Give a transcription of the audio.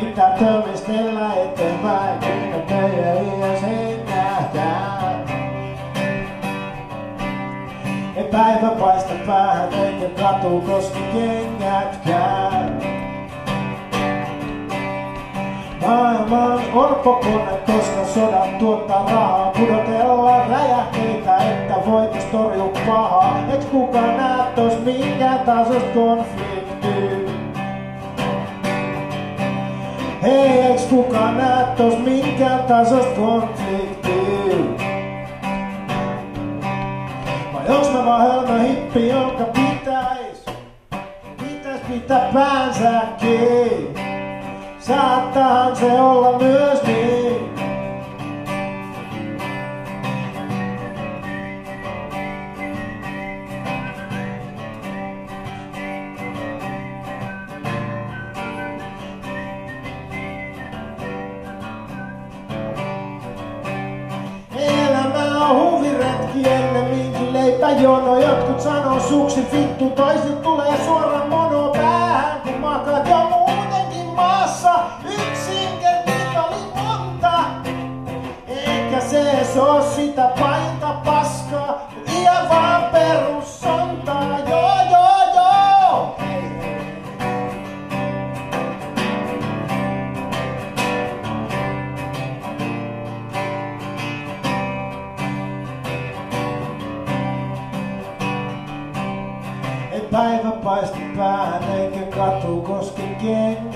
Pitää tömistellä eteenpäin, kyllä ja sen nähdään. Ei päivä paista päähän eikä katu koski kengätkään. Maailma on orpokone, koska sodat tuottaa rahaa. Pudotellaan räjähteitä, että voitais torjua pahaa. Eiks kukaan näe tos minkään tasosta konfliktiä? Hei, eiks kukaan näe tos minkään tasosta konfliktiä? Vai onks mä vaan hölmö hippi, jonka pitäis pitää päänsä kiinni? Saattaahan se olla myös niin. Elämä on huviretki ennemminkin leipäjono. Jotkut sanoo suksi vittu, toiset tulee suoraan mono päähän, kun makaat jo muutenkin maassa. Yksin kertaa oli monta, eikä se oo sitä painta paskaa, kun ihan vaan perussontaa. Joo, joo, joo! Ei päivä paisti päähän eikä katu koski kengätkään.